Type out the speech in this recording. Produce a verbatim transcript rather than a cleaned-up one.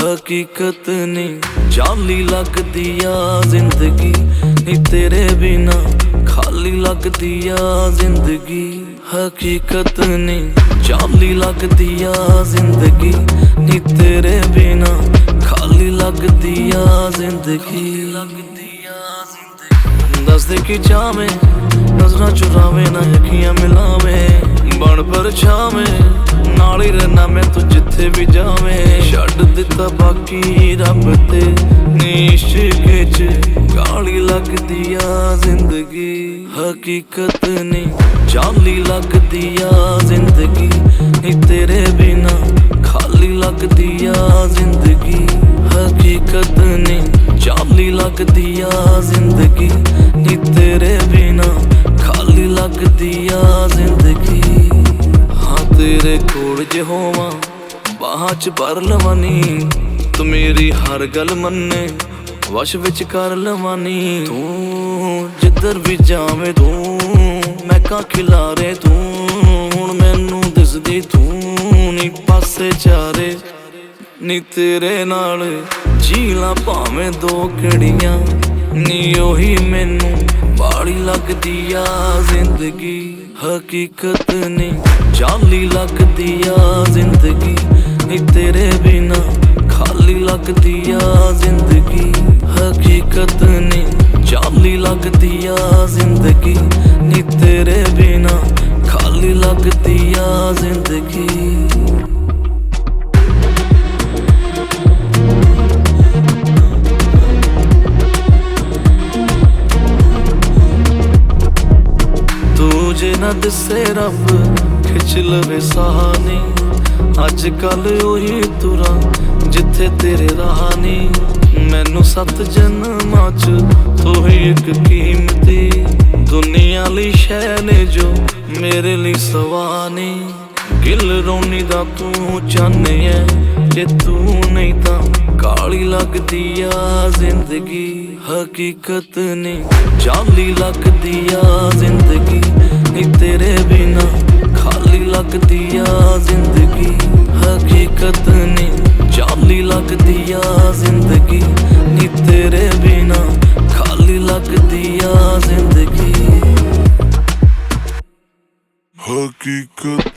हकीकत नहीं जाली लगदी आ जिंदगी नी तेरे बिना खाली लगदी आ जिंदगी। हकीकत नहीं जाली लगदी आ जिंदगी नी तेरे बिना खाली लगदी आ जिंदगी। दस दे की चावे नजरा चुरावे ना अखियां मिलावे बन पर छावे नाल ही रहना मैं तू जिथे भी जावे। छड्ड दिता बाकी रब ते इश्क च काली लगदी आ जिंदगी। हकीकत नहीं जाली लगदी आ जिंदगी नी तेरे बिना खाली लगदी आ जिंदगी। हकीकत नहीं जाली लगदी आ जिंदगी नी तेरे बिना खाली लगदी आ जिंदगी। हाँ तेरे कोल जे होवां बाहां च भर लवां नी तू मेरी हर गल मन्ने वश विच कर लवां नी। तू जिधर भी जावे तू महकां खिलारे तू हुण मैनू दिसदी तू नी पासे चारे नी तेरे नाल जीला भावें दो घड़ियां नी ओही मैनू बाड़ी लगदी आ जिंदगी। हकीकत नहीं जाली लगदी आ जिंदगी नी तेरे बिना खाली लगदी आ जिंदगी। हकीकत नहीं जाली लगदी आ जिंदगी नी तेरे बिना खाली लगदी आ जिंदगी। जे ना दिसे रब खिच लवे सहानी अज कल उही तुरा जिथे तेरे रहानी। मैनू सत जन्मां च तू ही एक कीमती दुनिया ली शै ने जो मेरे लिए सवानी। गिल रोनी दा तू चाहने है जे तू नहीं तां काली लगदी आ जिंदगी। हकीकत नहीं जाली लगदी आ जिंदगी नी तेरे बिना खाली लगदी आ जिंदगी। हकीकत नहीं जाली लगदी आ जिंदगी नी तेरे बिना खाली लगदी आ जिंदगी। हकीकत